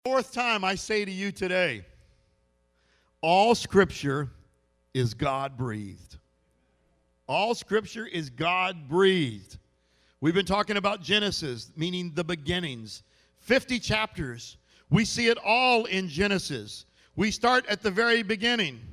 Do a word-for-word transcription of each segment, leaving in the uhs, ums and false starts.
Fourth time I say to you today, all Scripture is God-breathed. All Scripture is God-breathed. We've been talking about Genesis, meaning the beginnings. fifty chapters. We see it all in Genesis. We start at the very beginning.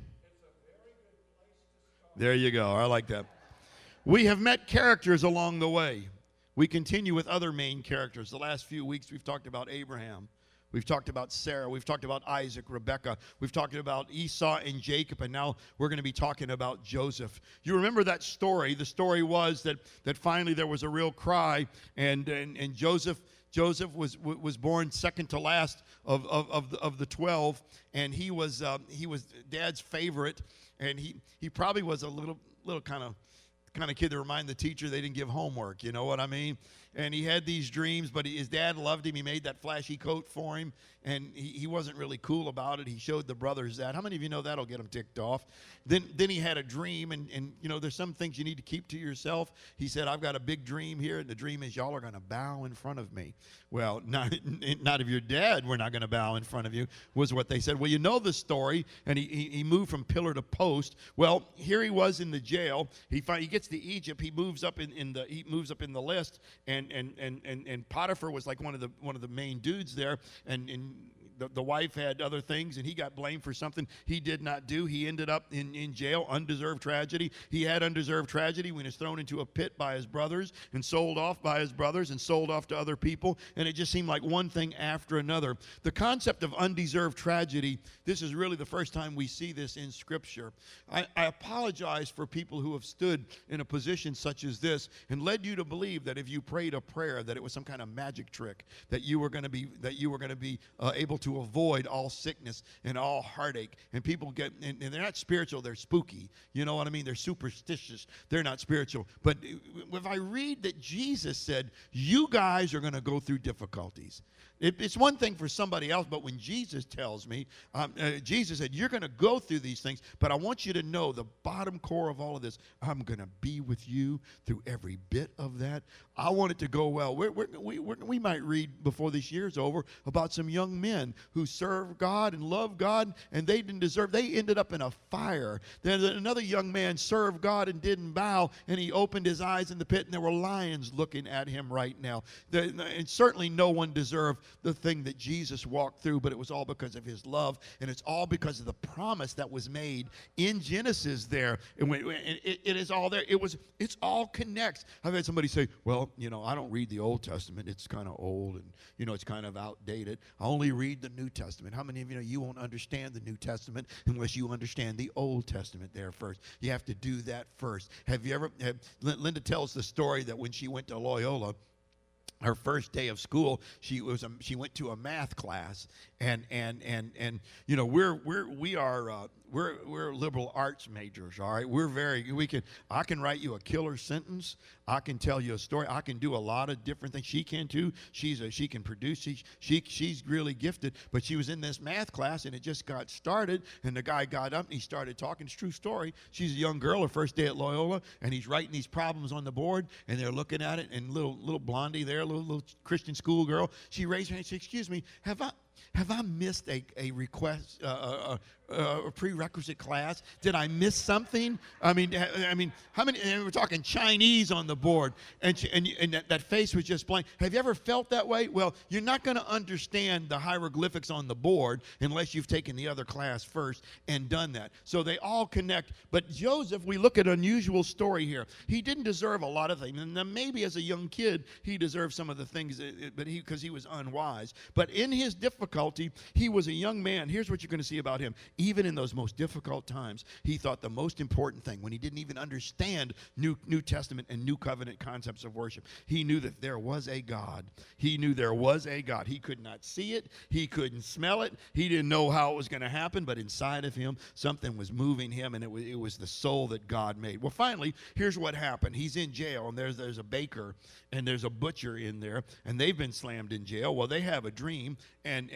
There you go. I like that. We have met characters along the way. We continue with other main characters. The last few weeks we've talked about Abraham. We've talked about Sarah. We've talked about Isaac, Rebekah. We've talked about Esau and Jacob, and now we're going to be talking about Joseph. You remember that story? The story was that, that finally there was a real cry, and, and, and Joseph Joseph was was born second to last of of of the, of the twelve, and he was um, he was Dad's favorite, and he he probably was a little little kind of kind of kid to remind the teacher they didn't give homework. You know what I mean? And he had these dreams, but he, his dad loved him. He made that flashy coat for him, and he, he wasn't really cool about it. He showed the brothers that. How many of you know that'll get him ticked off? Then then he had a dream, and, and you know, there's some things you need to keep to yourself. He said, I've got a big dream here, and the dream is y'all are going to bow in front of me. Well, not, not if you're dead, we're not going to bow in front of you, was what they said. Well, you know the story, and he, he, he moved from pillar to post. Well, here he was in the jail. He find, he gets to Egypt. He moves up in, in the he moves up in the list, and and and and, and Potiphar was like one of the one of the main dudes there, and and the, the wife had other things, and he got blamed for something he did not do. He ended up in, in jail, undeserved tragedy. He had undeserved tragedy when he was thrown into a pit by his brothers and sold off by his brothers and sold off to other people, and it just seemed like one thing after another. The concept of undeserved tragedy, this is really the first time we see this in Scripture. I, I apologize for people who have stood in a position such as this and led you to believe that if you prayed a prayer that it was some kind of magic trick, that you were going to be that you were going to be uh, able to avoid all sickness and all heartache. And people get, and, and they're not spiritual, they're spooky. You know what I mean? They're superstitious. They're not spiritual. But if I read that Jesus said, you guys are going to go through difficulties. It, it's one thing for somebody else, but when Jesus tells me, um, uh, Jesus said, you're going to go through these things, but I want you to know the bottom core of all of this, I'm going to be with you through every bit of that. I want it to go well. We're, we're, we we're, we might read before this year's over about some young men who serve God and love God, and they didn't deserve, they ended up in a fire. Then another young man served God and didn't bow, and he opened his eyes in the pit, and there were lions looking at him right now. The, and certainly no one deserved the thing that Jesus walked through, but it was all because of his love, and it's all because of the promise that was made in Genesis there. And when, it, it is all there. It was, it's all connects. I've had somebody say, well, you know, I don't read the Old Testament. It's kind of old, and, you know, it's kind of outdated. I only read the New Testament. How many of you know you won't understand the New Testament unless you understand the Old Testament there first? You have to do that first. Have you ever, have, Linda tells the story that when she went to Loyola, her first day of school, she was a, she went to a math class, and and and and you know we're we're we are uh, we're we're liberal arts majors, all right. We're very we can I can write you a killer sentence. I can tell you a story. I can do a lot of different things. She can too. She's a, she can produce. She, she she's really gifted. But she was in this math class, and it just got started. And the guy got up and he started talking. It's a true story. She's a young girl, her first day at Loyola, and he's writing these problems on the board, and they're looking at it. And little little blondie there, little little Christian school girl, she raised her hand and said, "Excuse me, have I?" Have I missed a, a request, uh, a, a prerequisite class? Did I miss something? I mean, I mean, how many? And we're talking Chinese on the board, and she, and, and that, that face was just blank. Have you ever felt that way? Well, you're not going to understand the hieroglyphics on the board unless you've taken the other class first and done that. So they all connect. But Joseph, we look at an unusual story here. He didn't deserve a lot of things, and then maybe as a young kid he deserved some of the things, but he because he was unwise. But in his difficulty, he was a young man. Here's what you're going to see about him. Even in those most difficult times, he thought the most important thing, when he didn't even understand New, New Testament and New Covenant concepts of worship, he knew that there was a God. He knew there was a God. He could not see it. He couldn't smell it. He didn't know how it was going to happen, but inside of him, something was moving him, and it was, it was the soul that God made. Well, finally, here's what happened. He's in jail, and there's, there's a baker, and there's a butcher in there, and they've been slammed in jail. Well, they have a dream, and, and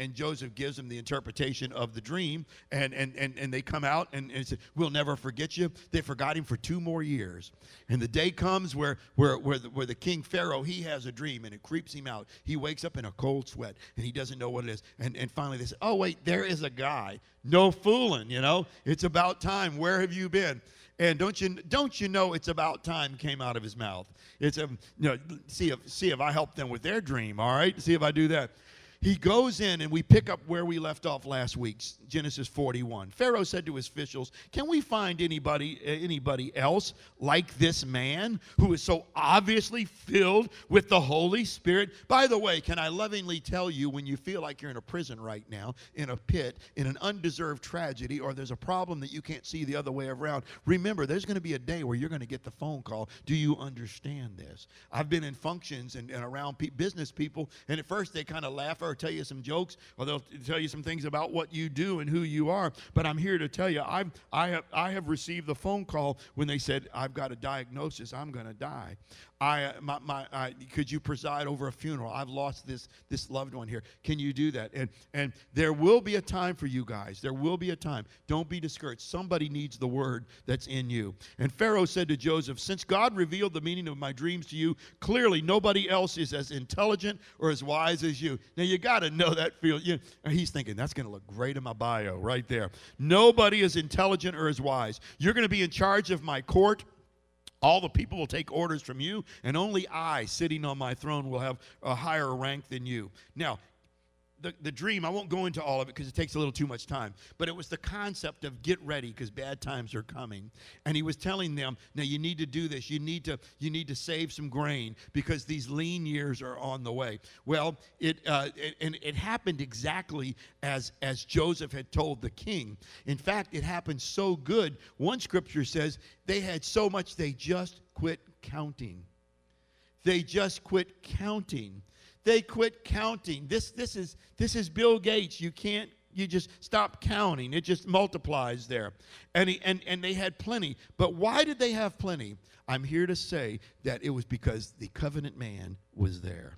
and Joseph gives them the interpretation of the dream, and and and, and they come out and, and say, we'll never forget you. They forgot him for two more years. And the day comes where where where the, where the king Pharaoh, he has a dream, and it creeps him out. He wakes up in a cold sweat, and he doesn't know what it is. And and finally they say, oh wait, there is a guy. No fooling, you know. It's about time. Where have you been? And don't you don't you know it's about time came out of his mouth. It's a you know see if see if I help them with their dream, all right? See if I do that. He goes in, and we pick up where we left off last week, Genesis forty-one. Pharaoh said to his officials, can we find anybody anybody else like this man who is so obviously filled with the Holy Spirit? By the way, can I lovingly tell you, when you feel like you're in a prison right now, in a pit, in an undeserved tragedy, or there's a problem that you can't see the other way around, remember, there's going to be a day where you're going to get the phone call. Do you understand this? I've been in functions and, and around pe- business people, and at first they kind of laugh or tell you some jokes, or they'll tell you some things about what you do and who you are. But I'm here to tell you, I've, I have I have received the phone call when they said, I've got a diagnosis, I'm going to die. I, my, my, I, could you preside over a funeral? I've lost this this loved one here. Can you do that? And and there will be a time for you guys. There will be a time. Don't be discouraged. Somebody needs the word that's in you. And Pharaoh said to Joseph, since God revealed the meaning of my dreams to you, clearly nobody else is as intelligent or as wise as you. Now you got to know that feel. You know, he's thinking, that's going to look great in my bio right there. Nobody is intelligent or as wise. You're going to be in charge of my court. All the people will take orders from you, and only I, sitting on my throne, will have a higher rank than you. Now, the, the dream, I won't go into all of it because it takes a little too much time, but it was the concept of get ready because bad times are coming. And he was telling them, now you need to do this. You need to you need to save some grain because these lean years are on the way. Well, it, uh, it and it happened exactly as, as Joseph had told the king. In fact, it happened so good. One scripture says they had so much they just quit counting. They just quit counting. They quit counting. This, this is this is Bill Gates. You can't, you just stop counting. It just multiplies there. And, he, and, and they had plenty. But why did they have plenty? I'm here to say that it was because the covenant man was there.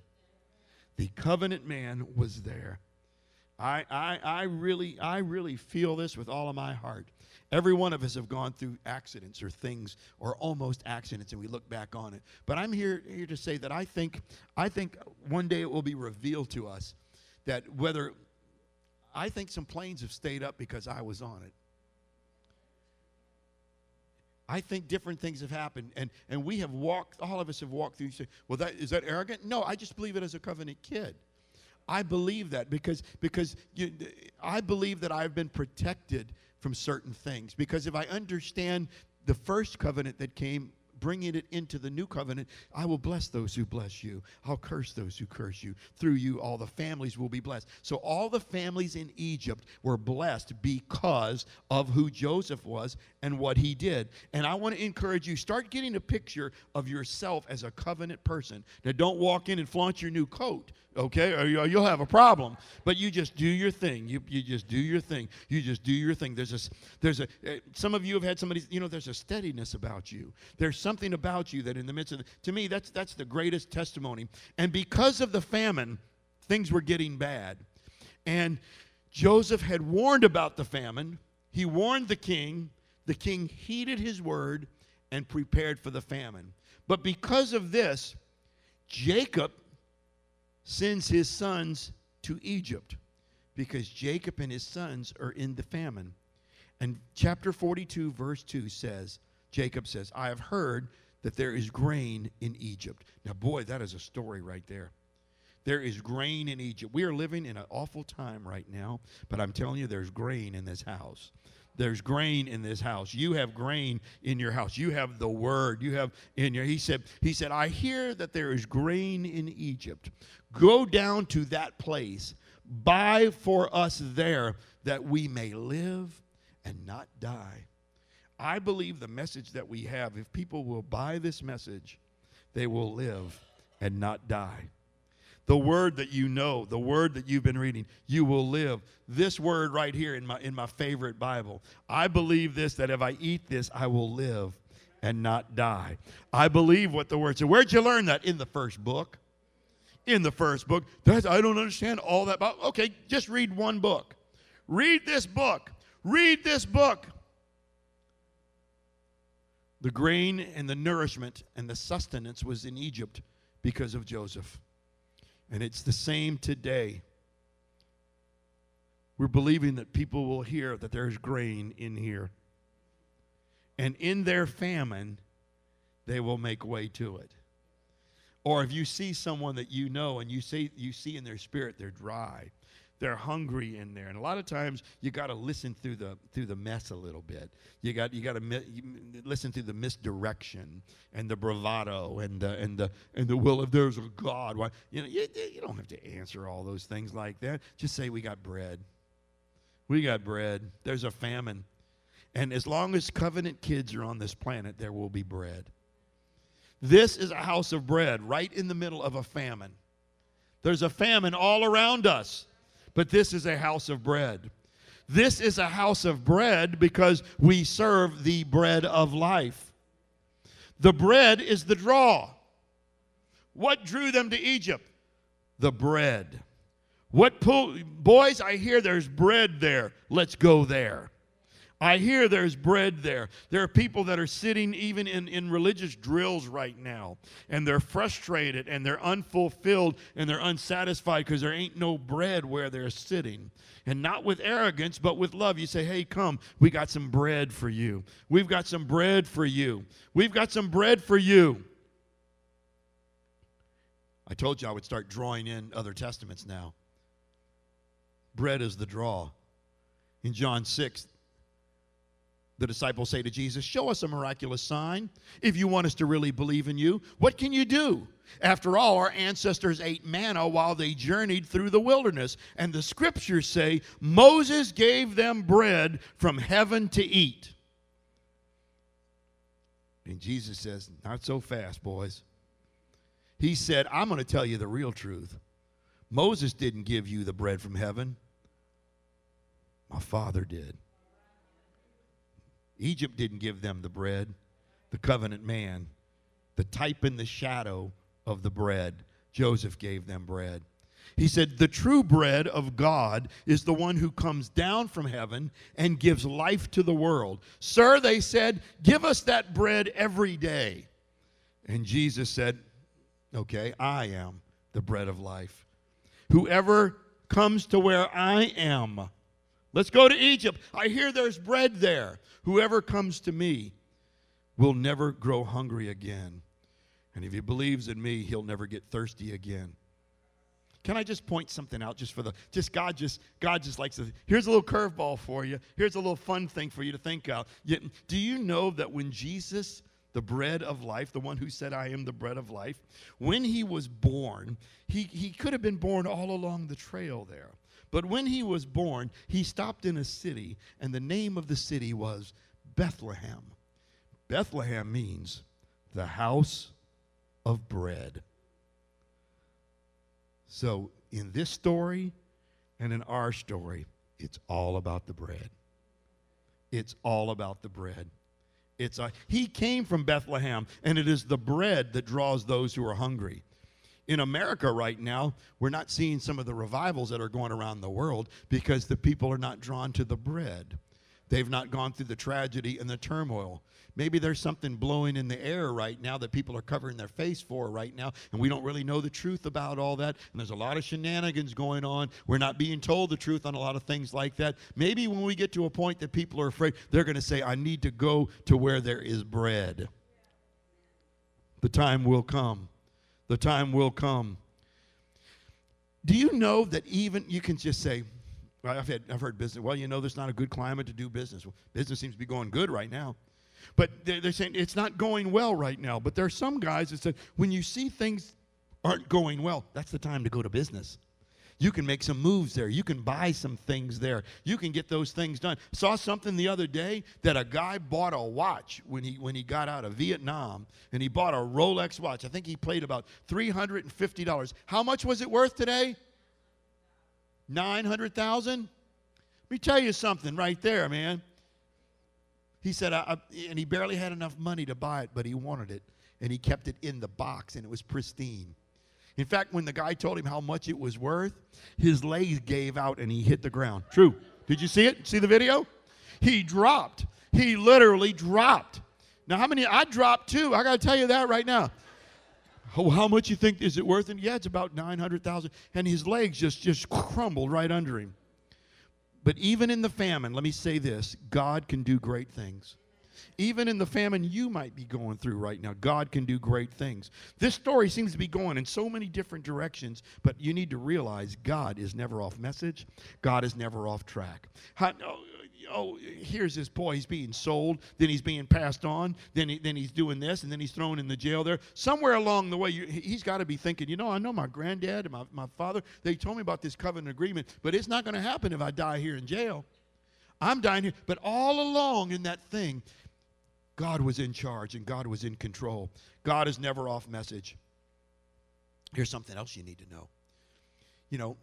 The covenant man was there. I, I, I really, I really feel this with all of my heart. Every one of us have gone through accidents or things or almost accidents, and we look back on it. But I'm here, here to say that I think, I think one day it will be revealed to us that whether, I think some planes have stayed up because I was on it. I think different things have happened, and, and we have walked, all of us have walked through, you say, well, that, is that arrogant? No, I just believe it as a covenant kid. I believe that because, because you, I believe that I've been protected from certain things. Because if I understand the first covenant that came, bringing it into the new covenant, I will bless those who bless you. I'll curse those who curse you. Through you, all the families will be blessed. So all the families in Egypt were blessed because of who Joseph was and what he did. And I want to encourage you, start getting a picture of yourself as a covenant person. Now, don't walk in and flaunt your new coat, okay, or you'll have a problem. But you just do your thing. You you just do your thing. You just do your thing. There's a, there's a uh, some of you have had somebody, you know, there's a steadiness about you. There's something about you that in the midst of, the, to me, that's that's the greatest testimony. And because of the famine, things were getting bad. And Joseph had warned about the famine. He warned the king. The king heeded his word and prepared for the famine. But because of this, Jacob sends his sons to Egypt because Jacob and his sons are in the famine. And chapter forty-two, verse two says, Jacob says, I have heard that there is grain in Egypt. Now, boy, that is a story right there. There is grain in Egypt. We are living in an awful time right now, but I'm telling you, there's grain in this house. There's grain in this house. You have grain in your house. You have the word. You have in your, he said, he said, I hear that there is grain in Egypt. Go down to that place. Buy for us there that we may live and not die. I believe the message that we have, if people will buy this message, they will live and not die. The word that you know, the word that you've been reading, you will live. This word right here in my in my favorite Bible. I believe this, that if I eat this, I will live and not die. I believe what the word said. Where'd you learn that? In the first book. in the first book. That's, I don't understand all that about. Okay, just read one book. Read this book. Read this book. The grain and the nourishment and the sustenance was in Egypt because of Joseph. And it's the same today. We're believing that people will hear that there's grain in here. And in their famine, they will make way to it. Or if you see someone that you know and you see, you see in their spirit they're dry, they're hungry in there. And a lot of times you got to listen through the through the mess a little bit. You got you got to mi- listen through the misdirection and the bravado and the and the and the well, if there's a God, why you know you, you don't have to answer all those things like that. Just say we got bread. We got bread. There's a famine. And as long as covenant kids are on this planet, there will be bread. This is a house of bread right in the middle of a famine. There's a famine all around us, but this is a house of bread. This is a house of bread because we serve the bread of life. The bread is the draw. What drew them to Egypt? The bread. What pull, boys, I hear there's bread there. Let's go there. I hear there's bread there. There are people that are sitting even in, in religious drills right now, and they're frustrated, and they're unfulfilled, and they're unsatisfied because there ain't no bread where they're sitting. And not with arrogance, but with love. You say, hey, come, we got some bread for you. We've got some bread for you. We've got some bread for you. I told you I would start drawing in other testaments now. Bread is the draw. In John six, the disciples say to Jesus, show us a miraculous sign if you want us to really believe in you. What can you do? After all, our ancestors ate manna while they journeyed through the wilderness. And the scriptures say Moses gave them bread from heaven to eat. And Jesus says, not so fast, boys. He said, I'm going to tell you the real truth. Moses didn't give you the bread from heaven. My Father did. Egypt didn't give them the bread. The covenant man, the type and the shadow of the bread, Joseph gave them bread. He said, the true bread of God is the one who comes down from heaven and gives life to the world. Sir, they said, give us that bread every day. And Jesus said, okay, I am the bread of life. Whoever comes to where I am, let's go to Egypt. I hear there's bread there. Whoever comes to me will never grow hungry again. And if he believes in me, he'll never get thirsty again. Can I just point something out just for the, just God just, God just likes to, here's a little curveball for you. Here's a little fun thing for you to think of. Do you know that when Jesus, the bread of life, the one who said, I am the bread of life, when he was born, he, he could have been born all along the trail there. But when he was born, he stopped in a city, and the name of the city was Bethlehem. Bethlehem means the house of bread. So in this story and in our story, it's all about the bread. It's all about the bread. It's a, he came from Bethlehem, and it is the bread that draws those who are hungry. In America right now, we're not seeing some of the revivals that are going around the world because the people are not drawn to the bread. They've not gone through the tragedy and the turmoil. Maybe there's something blowing in the air right now that people are covering their face for right now, and we don't really know the truth about all that, and there's a lot of shenanigans going on. We're not being told the truth on a lot of things like that. Maybe when we get to a point that people are afraid, they're going to say, I need to go to where there is bread. The time will come. The time will come. Do you know that even, you can just say, well, I've, had, I've heard business, well, you know, there's not a good climate to do business. Well, business seems to be going good right now. But they're, they're saying it's not going well right now. But there are some guys that said, when you see things aren't going well, that's the time to go to business. You can make some moves there. You can buy some things there. You can get those things done. Saw something the other day that a guy bought a watch when he when he got out of Vietnam, and he bought a Rolex watch. I think he paid about three hundred fifty dollars. How much was it worth today? nine hundred thousand dollars? Let me tell you something right there, man. He said, I, I, and he barely had enough money to buy it, but he wanted it, and he kept it in the box, and it was pristine. In fact, when the guy told him how much it was worth, his legs gave out and he hit the ground. True. Did you see it? See the video? He dropped. He literally dropped. Now, how many? I dropped too. I got to tell you that right now. Oh, how much you think is it worth? And yeah, it's about nine hundred thousand dollars. And his legs just, just crumbled right under him. But even in the famine, let me say this, God can do great things. Even in the famine you might be going through right now, God can do great things. This story seems to be going in so many different directions, but you need to realize God is never off message. God is never off track. How, oh, oh, here's this boy. He's being sold. Then he's being passed on. Then, he, then he's doing this, and then he's thrown in the jail there. Somewhere along the way, you, he's got to be thinking, you know, I know my granddad and my, my father, they told me about this covenant agreement, but it's not going to happen if I die here in jail. I'm dying here. But all along in that thing, God was in charge and God was in control. God is never off message. Here's something else you need to know. You know,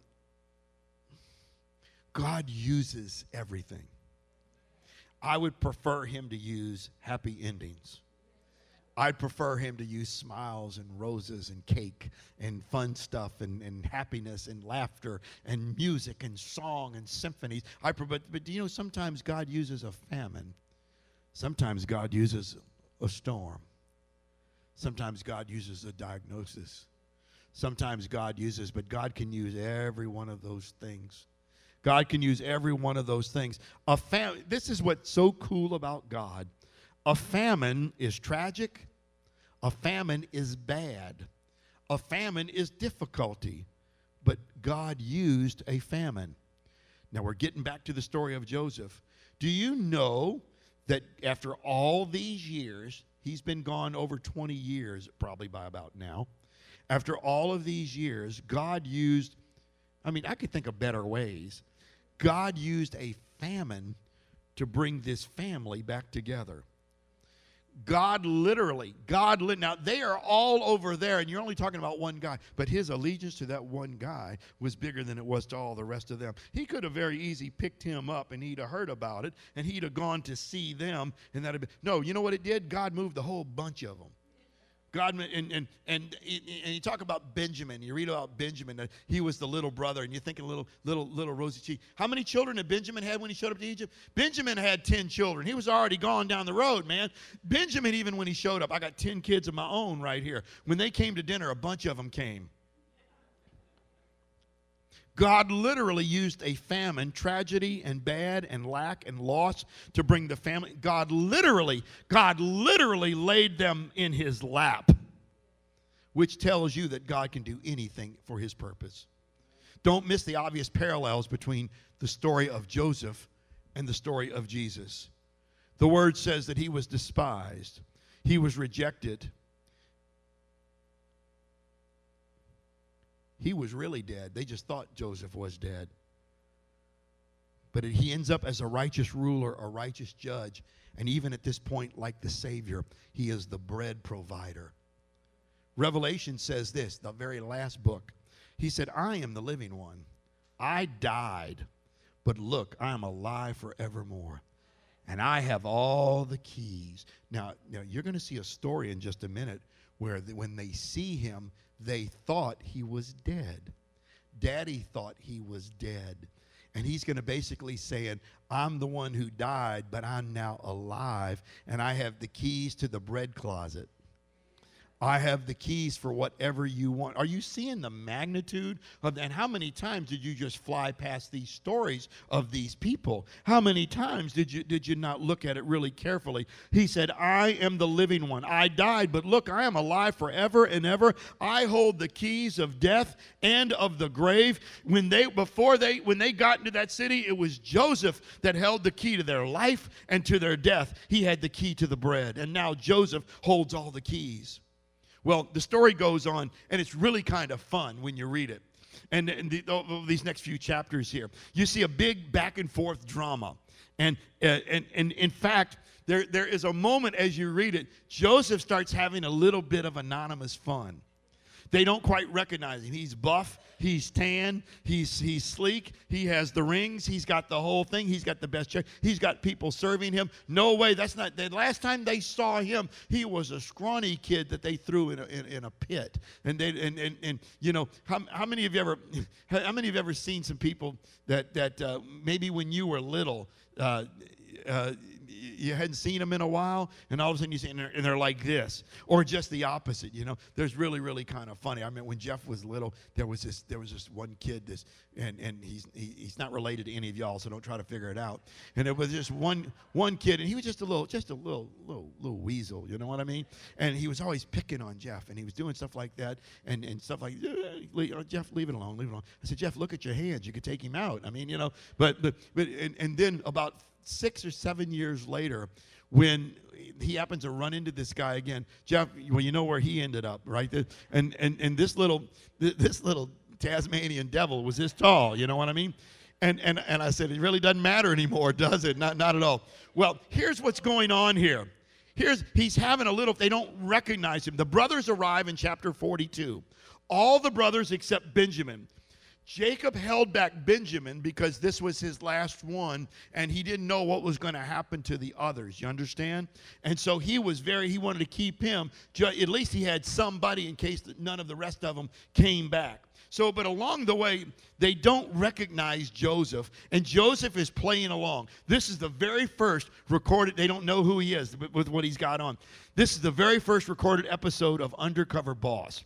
God uses everything. I would prefer him to use happy endings. I'd prefer him to use smiles and roses and cake and fun stuff and, and happiness and laughter and music and song and symphonies. I, but, but you know, sometimes God uses a famine. Sometimes God uses a storm. Sometimes God uses a diagnosis. Sometimes God uses, but God can use every one of those things. God can use every one of those things. A fam- this is what's so cool about God. A famine is tragic. A famine is bad. A famine is difficulty. But God used a famine. Now we're getting back to the story of Joseph. Do you know that after all these years, he's been gone over twenty years, probably by about now. After all of these years, God used, I mean, I could think of better ways. God used a famine to bring this family back together. God literally, God, li- now they are all over there, and you're only talking about one guy, but his allegiance to that one guy was bigger than it was to all the rest of them. He could have very easily picked him up, and he'd have heard about it, and he'd have gone to see them, and that'd have been, no, you know what it did? God moved the whole bunch of them. God, and, and, and, and you talk about Benjamin. You read about Benjamin. That he was the little brother, and you're thinking little, little, little rosy cheek. How many children did Benjamin have when he showed up to Egypt? Benjamin had ten children. He was already gone down the road, man. Benjamin, even when he showed up, I got ten kids of my own right here. When they came to dinner, a bunch of them came. God literally used a famine, tragedy and bad and lack and loss to bring the family. God literally, God literally laid them in his lap, which tells you that God can do anything for his purpose. Don't miss the obvious parallels between the story of Joseph and the story of Jesus. The word says that he was despised. He was rejected. He was really dead. They just thought Joseph was dead. But he ends up as a righteous ruler, a righteous judge, and even at this point, like the Savior, he is the bread provider. Revelation says this, the very last book. He said, I am the living one. I died, but look, I am alive forevermore. And I have all the keys. Now, now you're going to see a story in just a minute where the, when they see him, they thought he was dead. Daddy thought he was dead. And he's going to basically saying, I'm the one who died, but I'm now alive, and I have the keys to the bread closet. I have the keys for whatever you want. Are you seeing the magnitude of that? And how many times did you just fly past these stories of these people? How many times did you did you not look at it really carefully? He said, I am the living one. I died, but look, I am alive forever and ever. I hold the keys of death and of the grave. When they before they when they got into that city, it was Joseph that held the key to their life and to their death. He had the key to the bread, and now Joseph holds all the keys. Well, the story goes on, and it's really kind of fun when you read it. And, and the, oh, these next few chapters here, you see a big back and forth drama. And, uh, and, and in fact, there, there is a moment as you read it, Joseph starts having a little bit of anonymous fun. They don't quite recognize him. He's buff, he's tan, he's he's sleek, he has the rings, he's got the whole thing, he's got the best check, he's got people serving him. No way, that's not, the last time they saw him, he was a scrawny kid that they threw in a, in, in a pit. And they and, and, and you know, how, how many of you ever how many of you ever seen some people that, that uh, maybe when you were little, uh, uh, you hadn't seen them in a while, and all of a sudden you see, and they're, and they're like this, or just the opposite. You know, there's really, really kind of funny. I mean, when Jeff was little, there was this, there was this one kid, this, and and he's he, he's not related to any of y'all, so don't try to figure it out. And there was just one one kid, and he was just a little, just a little, little, little weasel. You know what I mean? And he was always picking on Jeff, and he was doing stuff like that, and and stuff like, Jeff, leave it alone, leave it alone. I said, Jeff, look at your hands. You could take him out. I mean, you know, but but but and, and then about six or seven years later, when he happens to run into this guy again, Jeff, well, you know where he ended up, right? And and and this little this little Tasmanian devil was this tall, you know what I mean? And and and I said, it really doesn't matter anymore, does it? Not not at all. Well, here's what's going on here. Here's he's having a little. They don't recognize him. The brothers arrive in chapter forty-two. All the brothers except Benjamin. Jacob held back Benjamin because this was his last one, and he didn't know what was going to happen to the others. You understand? And so he was very, he wanted to keep him. At least he had somebody in case none of the rest of them came back. So, but along the way, they don't recognize Joseph, and Joseph is playing along. This is the very first recorded, they don't know who he is with what he's got on. This is the very first recorded episode of Undercover Boss.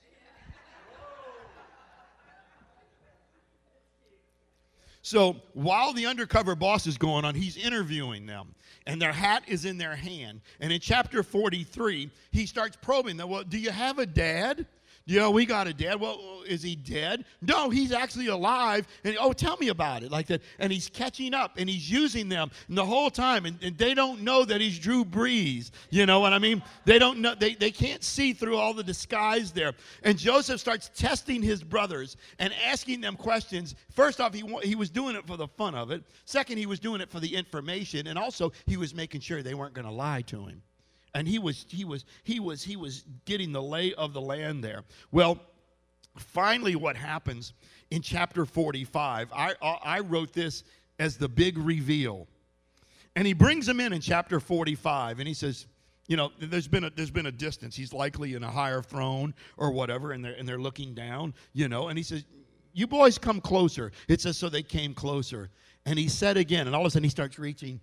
So while the undercover boss is going on, he's interviewing them, and their hat is in their hand. And in chapter forty-three, he starts probing them. Well, do you have a dad? Yeah, we got a dad. Well, is he dead? No, he's actually alive. And oh, tell me about it, like that. And he's catching up, and he's using them and the whole time. And, and they don't know that he's Drew Brees. You know what I mean? They don't know. They, they can't see through all the disguise there. And Joseph starts testing his brothers and asking them questions. First off, he he was doing it for the fun of it. Second, he was doing it for the information, and also he was making sure they weren't going to lie to him. And he was he was he was he was getting the lay of the land there. Well, finally, what happens in chapter forty-five? I I wrote this as the big reveal, and he brings them in in chapter forty-five, and he says, you know, there's been a there's been a distance. He's likely in a higher throne or whatever, and they're and they're looking down, you know. And he says, "You boys come closer." It says, so they came closer, and he said again, and all of a sudden he starts reaching.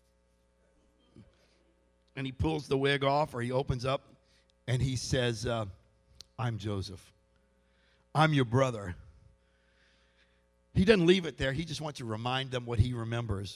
And he pulls the wig off, or he opens up, and he says, uh, I'm Joseph. I'm your brother. He doesn't leave it there. He just wants to remind them what he remembers.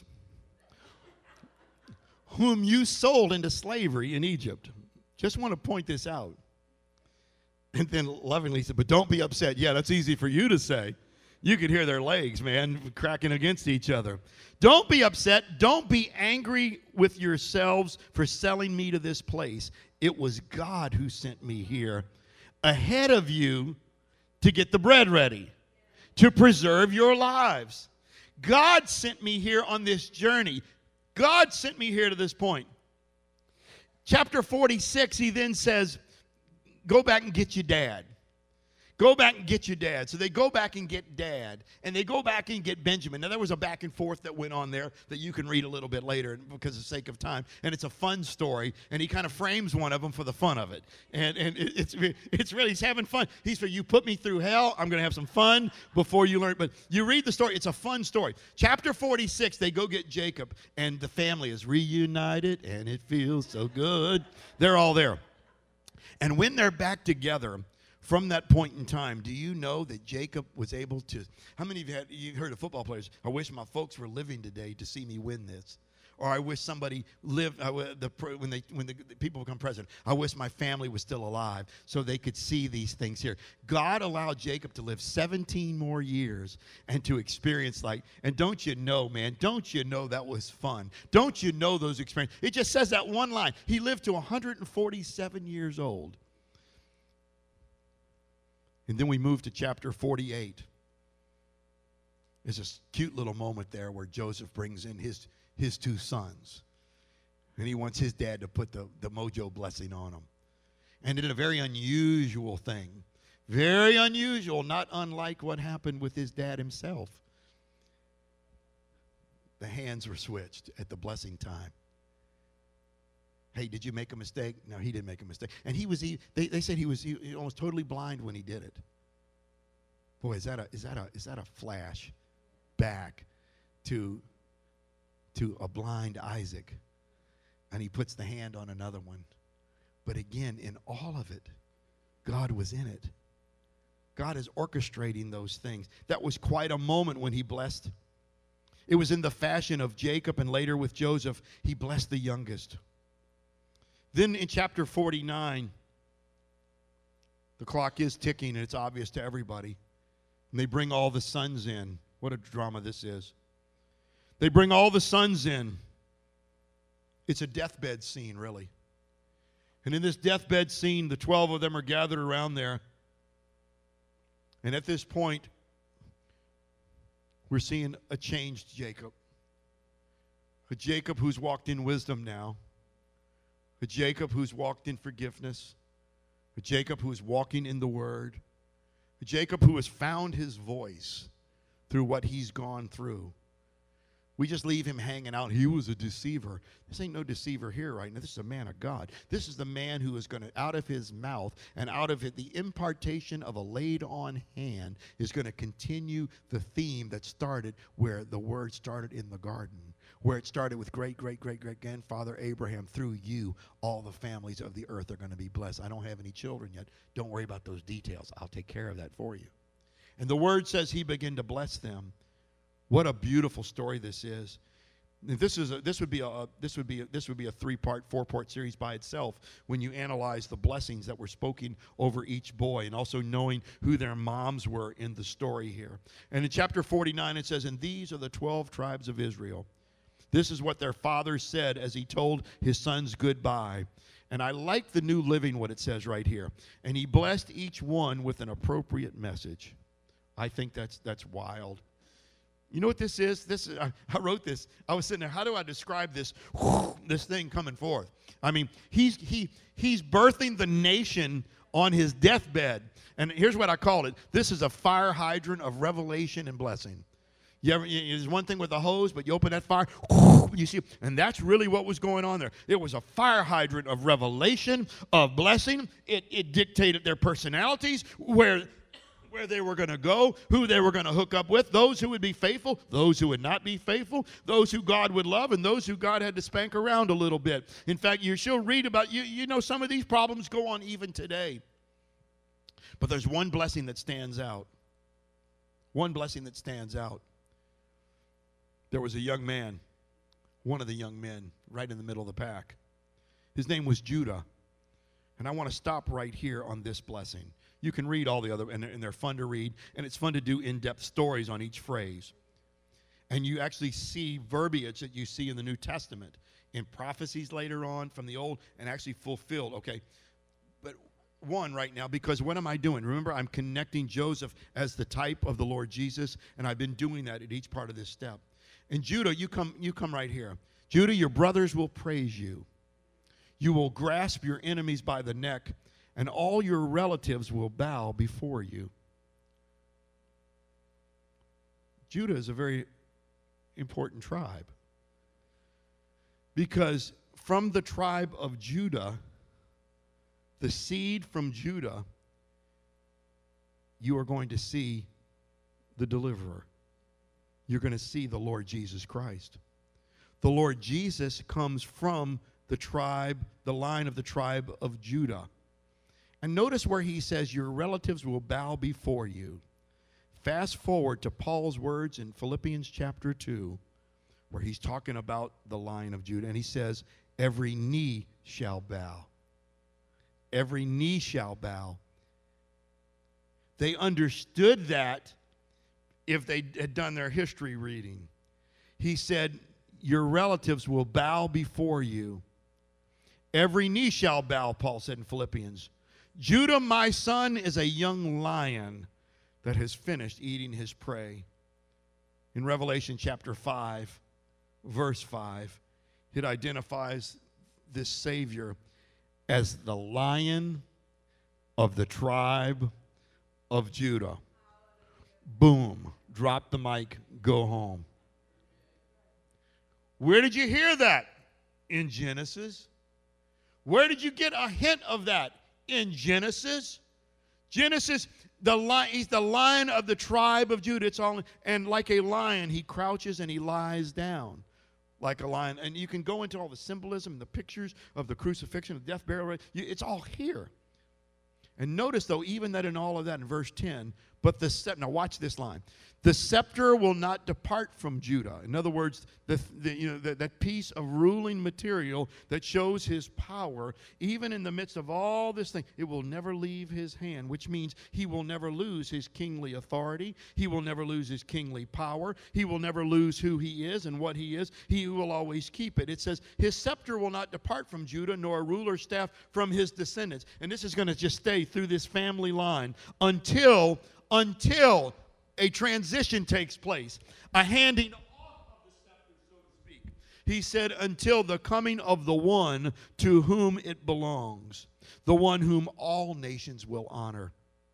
Whom you sold into slavery in Egypt. Just want to point this out. And then lovingly said, but don't be upset. Yeah, that's easy for you to say. You could hear their legs, man, cracking against each other. Don't be upset. Don't be angry with yourselves for selling me to this place. It was God who sent me here ahead of you to get the bread ready, to preserve your lives. God sent me here on this journey. God sent me here to this point. Chapter forty-six, he then says, go back and get your dad. Go back and get your dad. So they go back and get dad, and they go back and get Benjamin. Now, there was a back and forth that went on there that you can read a little bit later because of the sake of time, and it's a fun story, and he kind of frames one of them for the fun of it. And, and it, it's, it's really, he's having fun. He's for, you put me through hell, I'm going to have some fun before you learn. But you read the story, it's a fun story. Chapter forty-six, they go get Jacob, and the family is reunited, and it feels so good. They're all there. And when they're back together, from that point in time, do you know that Jacob was able to, how many of you had, you heard of football players, I wish my folks were living today to see me win this. Or I wish somebody lived, uh, the, when, they, when the, the people become president, I wish my family was still alive so they could see these things here. God allowed Jacob to live seventeen more years and to experience like, and don't you know, man, don't you know that was fun? Don't you know those experiences? It just says that one line. He lived to one hundred forty-seven years old. And then we move to chapter forty-eight. There's a cute little moment there where Joseph brings in his, his two sons. And he wants his dad to put the, the mojo blessing on them. And did a very unusual thing. Very unusual, not unlike what happened with his dad himself. The hands were switched at the blessing time. Hey, did you make a mistake? No, he didn't make a mistake. And he was, he, they, they said he was he, almost totally blind when he did it. Boy, is that a, is that a, is that a flash back to, to a blind Isaac. And he puts the hand on another one. But again, in all of it, God was in it. God is orchestrating those things. That was quite a moment when he blessed. It was in the fashion of Jacob, and later with Joseph, he blessed the youngest. Then in chapter forty-nine, the clock is ticking, and it's obvious to everybody. And they bring all the sons in. What a drama this is. They bring all the sons in. It's a deathbed scene, really. And in this deathbed scene, the twelve of them are gathered around there. And at this point, we're seeing a changed Jacob. A Jacob who's walked in wisdom now. A Jacob who's walked in forgiveness. A Jacob who's walking in the Word. A Jacob who has found his voice through what he's gone through. We just leave him hanging out. He was a deceiver. This ain't no deceiver here right now. This is a man of God. This is the man who is going to, out of his mouth and out of it, the impartation of a laid-on hand is going to continue the theme that started where the Word started in the garden, where it started with great, great, great, great grandfather Abraham. Through you, all the families of the earth are going to be blessed. I don't have any children yet. Don't worry about those details. I'll take care of that for you. And the Word says he began to bless them. What a beautiful story this is. This is a, this would be a this would be a, this would be a three-part, four-part series by itself when you analyze the blessings that were spoken over each boy, and also knowing who their moms were in the story here. And in chapter forty-nine it says, "And these are the twelve tribes of Israel. This is what their father said as he told his sons goodbye." And I like the New Living, what it says right here. "And he blessed each one with an appropriate message." I think that's that's wild. You know what this is? This is, I, I wrote this. I was sitting there. How do I describe this? This thing coming forth. I mean, he's he he's birthing the nation on his deathbed. And here's what I called it. This is a fire hydrant of revelation and blessing. You ever, you, there's one thing with a hose, but you open that fire, you see, and that's really what was going on there. It was a fire hydrant of revelation, of blessing. It it dictated their personalities, where. where they were going to go, who they were going to hook up with, those who would be faithful, those who would not be faithful, those who God would love, and those who God had to spank around a little bit. In fact, you she'll read about, you, you know, some of these problems go on even today. But there's one blessing that stands out. One blessing that stands out. There was a young man, one of the young men, right in the middle of the pack. His name was Judah. And I want to stop right here on this blessing. You can read all the other, and they're, and they're fun to read, and it's fun to do in-depth stories on each phrase. And you actually see verbiage that you see in the New Testament, in prophecies later on from the Old, and actually fulfilled. Okay, but one right now, because what am I doing? Remember, I'm connecting Joseph as the type of the Lord Jesus, and I've been doing that at each part of this step. And Judah, you come, you come right here. Judah, your brothers will praise you. You will grasp your enemies by the neck, and all your relatives will bow before you. Judah is a very important tribe, because from the tribe of Judah, the seed from Judah, you are going to see the deliverer. You're going to see the Lord Jesus Christ. The Lord Jesus comes from the tribe, the line of the tribe of Judah. And notice where he says, your relatives will bow before you. Fast forward to Paul's words in Philippians chapter two, where he's talking about the line of Judah. And he says, every knee shall bow. Every knee shall bow. They understood that if they had done their history reading. He said, your relatives will bow before you. Every knee shall bow, Paul said in Philippians. Judah, my son, is a young lion that has finished eating his prey. In Revelation chapter five, verse five, it identifies this Savior as the Lion of the tribe of Judah. Boom. Drop the mic, go home. Where did you hear that? In Genesis. Where did you get a hint of that? In Genesis. Genesis, the lion, he's the lion of the tribe of Judah. It's all, and like a lion, he crouches and he lies down like a lion. And you can go into all the symbolism, the pictures of the crucifixion, the death, burial. It's all here. And notice, though, even that in all of that, in verse ten, but the scepter, now watch this line. The scepter will not depart from Judah. In other words, the, the, you know, the, that piece of ruling material that shows his power, even in the midst of all this thing, it will never leave his hand, which means he will never lose his kingly authority. He will never lose his kingly power. He will never lose who he is and what he is. He will always keep it. It says, his scepter will not depart from Judah, nor a ruler's staff from his descendants. And this is going to just stay through this family line until, until a transition takes place, a handing off of the scepter, so to speak. He said, until the coming of the one to whom it belongs, the one whom all nations will honor.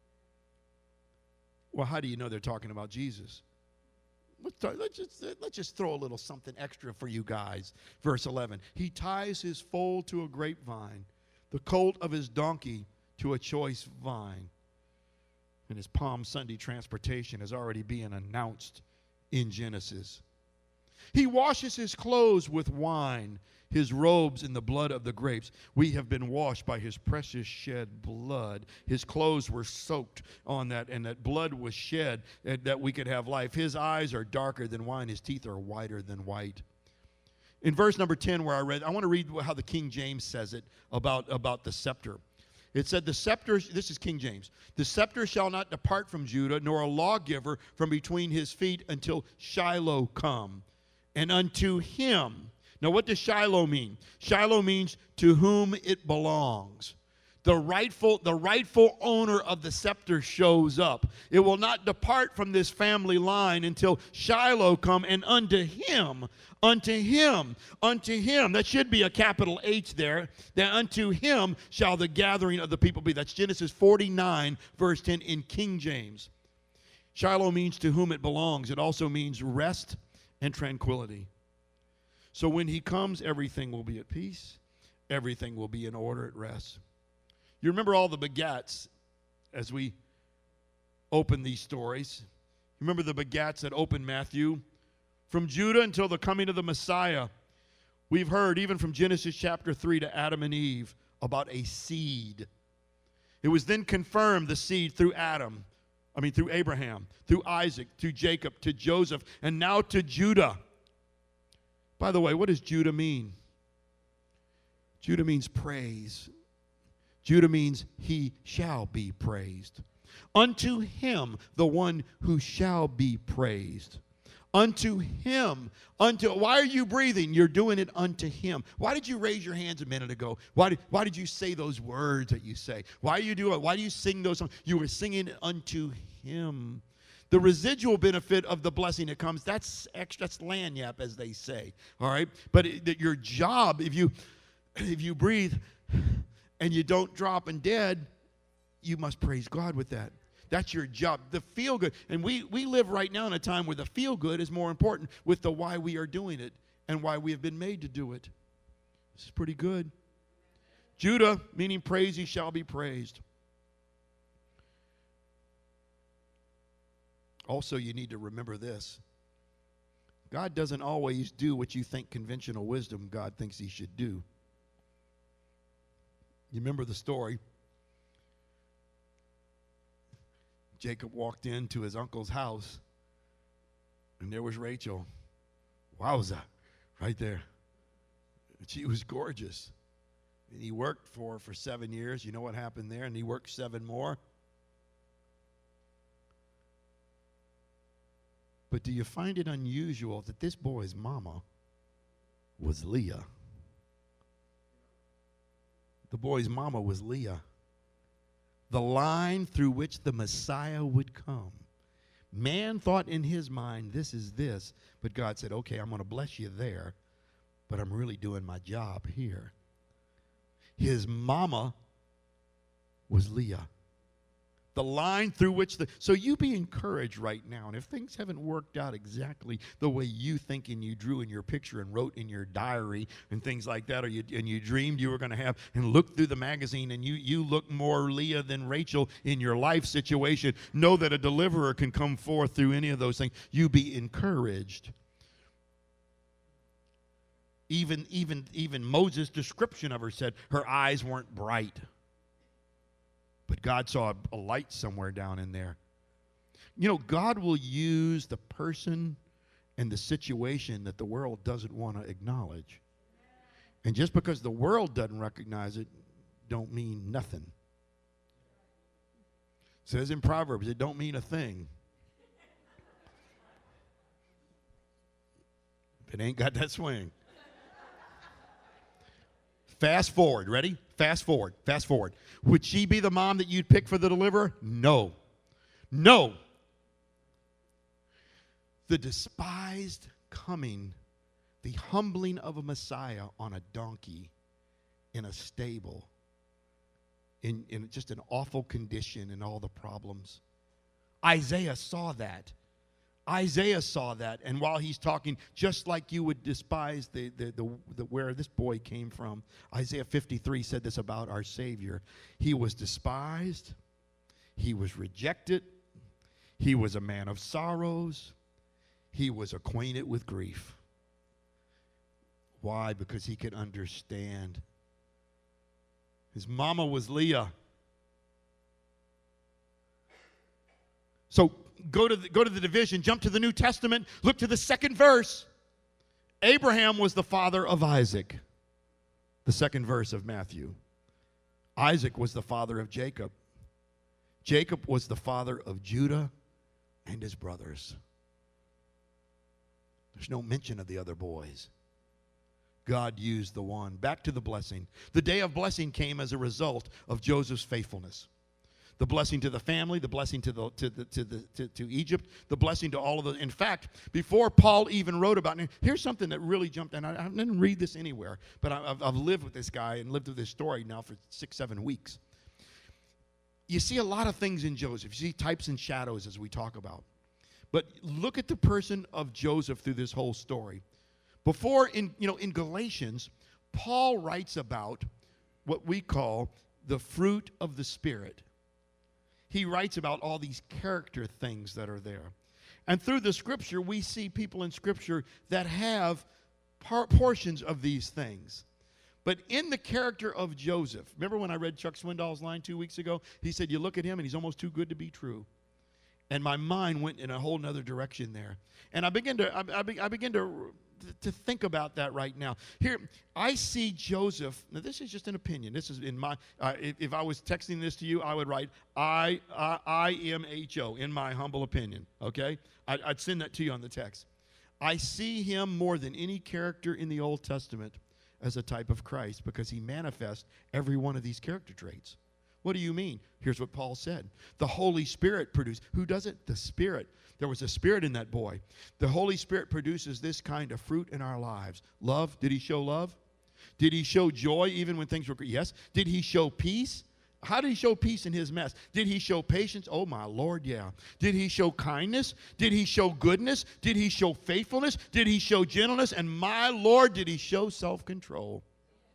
Well, how do you know they're talking about Jesus? Let's, talk, let's, just, let's just throw a little something extra for you guys. Verse eleven, he ties his foal to a grapevine, the colt of his donkey to a choice vine. And his Palm Sunday transportation is already being announced in Genesis. He washes his clothes with wine, his robes in the blood of the grapes. We have been washed by his precious shed blood. His clothes were soaked on that, and that blood was shed that we could have life. His eyes are darker than wine. His teeth are whiter than white. In verse number ten where I read, I want to read how the King James says it about, about the scepter. It said, the scepter, this is King James, the scepter shall not depart from Judah, nor a lawgiver from between his feet until Shiloh come. And unto him, now what does Shiloh mean? Shiloh means to whom it belongs. The rightful, the rightful owner of the scepter shows up. It will not depart from this family line until Shiloh come, and unto him, unto him, unto him. That should be a capital H there. That unto him shall the gathering of the people be. That's Genesis forty-nine, verse ten in King James. Shiloh means to whom it belongs. It also means rest and tranquility. So when he comes, everything will be at peace. Everything will be in order at rest. You remember all the begats as we open these stories. You remember the begats that opened Matthew? From Judah until the coming of the Messiah, we've heard even from Genesis chapter three to Adam and Eve about a seed. It was then confirmed, the seed, through Adam. I mean, through Abraham, through Isaac, through Jacob, to Joseph, and now to Judah. By the way, what does Judah mean? Judah means praise. Judah means he shall be praised. Unto him, the one who shall be praised. Unto him. Unto, why are you breathing? You're doing it unto him. Why did you raise your hands a minute ago? Why did, why did you say those words that you say? Why do you do it? Why do you sing those songs? You were singing it unto him. The residual benefit of the blessing that comes, that's extra, that's lanyap, as they say. All right? But it, your job, if you if you breathe and you don't drop and dead, you must praise God with that. That's your job. The feel good. And we, we live right now in a time where the feel good is more important with the why we are doing it and why we have been made to do it. This is pretty good. Judah, meaning praise, he shall be praised. Also, you need to remember this. God doesn't always do what you think conventional wisdom God thinks he should do. You remember the story. Jacob walked into his uncle's house, and there was Rachel. Wowza, right there. She was gorgeous. And he worked for her for seven years. You know what happened there? And he worked seven more. But do you find it unusual that this boy's mama was Leah? The boy's mama was Leah. The line through which the Messiah would come. Man thought in his mind, this is this. But God said, okay, I'm going to bless you there, but I'm really doing my job here. His mama was Leah. The line through which the, so you be encouraged right now. And if things haven't worked out exactly the way you think and you drew in your picture and wrote in your diary and things like that, or you, and you dreamed you were going to have, and looked through the magazine and you, you look more Leah than Rachel in your life situation, know that a deliverer can come forth through any of those things. You be encouraged. Even, even, even Moses' description of her said her eyes weren't bright. But God saw a, a light somewhere down in there. You know, God will use the person and the situation that the world doesn't want to acknowledge. And just because the world doesn't recognize it, don't mean nothing. It says in Proverbs, it don't mean a thing. If it ain't got that swing. Fast forward, ready? Fast forward, fast forward. Would she be the mom that you'd pick for the deliverer? No. No. The despised coming, the humbling of a Messiah on a donkey in a stable, in, in just an awful condition and all the problems. Isaiah saw that. Isaiah saw that, and while he's talking, just like you would despise the, the, the, the where this boy came from, Isaiah fifty-three said this about our Savior. He was despised, he was rejected, he was a man of sorrows, he was acquainted with grief. Why? Because he could understand. His mama was Leah. So go to the, go to the division, jump to the New Testament, look to the second verse. Abraham was the father of Isaac, the second verse of Matthew. Isaac was the father of Jacob. Jacob was the father of Judah and his brothers. There's no mention of the other boys. God used the one. Back to the blessing. The day of blessing came as a result of Joseph's faithfulness. The blessing to the family, the blessing to the to the to the to, to Egypt, the blessing to all of the. In fact, before Paul even wrote about it, here's something that really jumped. And I, I didn't read this anywhere, but I, I've, I've lived with this guy and lived with this story now for six, seven weeks. You see a lot of things in Joseph. You see types and shadows as we talk about. But look at the person of Joseph through this whole story. Before in you know in Galatians, Paul writes about what we call the fruit of the Spirit. He writes about all these character things that are there. And through the Scripture, we see people in Scripture that have par- portions of these things. But in the character of Joseph, remember when I read Chuck Swindoll's line two weeks ago? He said, you look at him and he's almost too good to be true. And my mind went in a whole nother direction there. And I began to, I, I, be, I began to, to think about that right now. Here, I see Joseph. Now, this is just an opinion. This is in my, uh, if, if I was texting this to you, I would write I, I, I M H O, in my humble opinion, okay? I, I'd send that to you on the text. I see him more than any character in the Old Testament as a type of Christ because he manifests every one of these character traits. What do you mean? Here's what Paul said. The Holy Spirit produced. Who does it? The Spirit. There was a spirit in that boy. The Holy Spirit produces this kind of fruit in our lives. Love. Did he show love? Did he show joy even when things were good? Yes. Did he show peace? How did he show peace in his mess? Did he show patience? Oh, my Lord, yeah. Did he show kindness? Did he show goodness? Did he show faithfulness? Did he show gentleness? And my Lord, did he show self-control?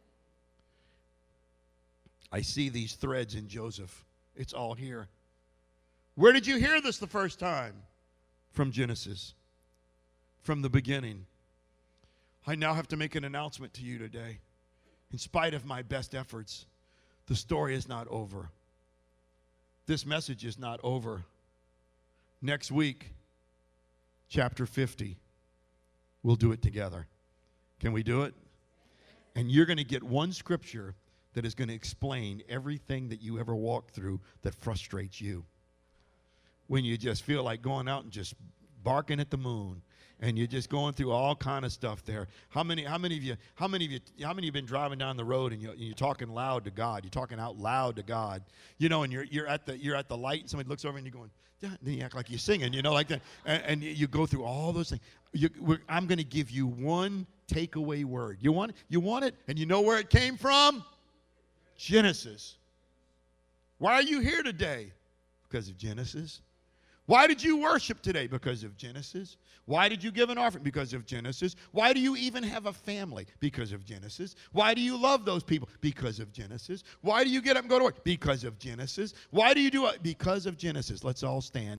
I see these threads in Joseph. It's all here. Where did you hear this the first time? From Genesis. From the beginning. I now have to make an announcement to you today. In spite of my best efforts, the story is not over. This message is not over. Next week, chapter fifty, we'll do it together. Can we do it? And you're going to get one scripture that is going to explain everything that you ever walked through that frustrates you. When you just feel like going out and just barking at the moon, and you're just going through all kind of stuff there. How many, how many of you, how many of you, how many of you been driving down the road and you're, you're talking loud to God? You're talking out loud to God, you know, and you're you're at the you're at the light, and somebody looks over and you're going, yeah, then you act like you're singing, you know, like that, and, and you go through all those things. You, we're, I'm going to give you one takeaway word. You want it? You want it? And you know where it came from? Genesis. Why are you here today? Because of Genesis. Why did you worship today? Because of Genesis. Why did you give an offering? Because of Genesis. Why do you even have a family? Because of Genesis. Why do you love those people? Because of Genesis. Why do you get up and go to work? Because of Genesis. Why do you do it? Because of Genesis. Let's all stand.